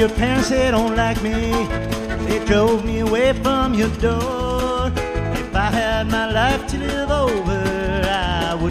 your parents, they don't like me. They drove me away from your door. If I had my life to live over, I would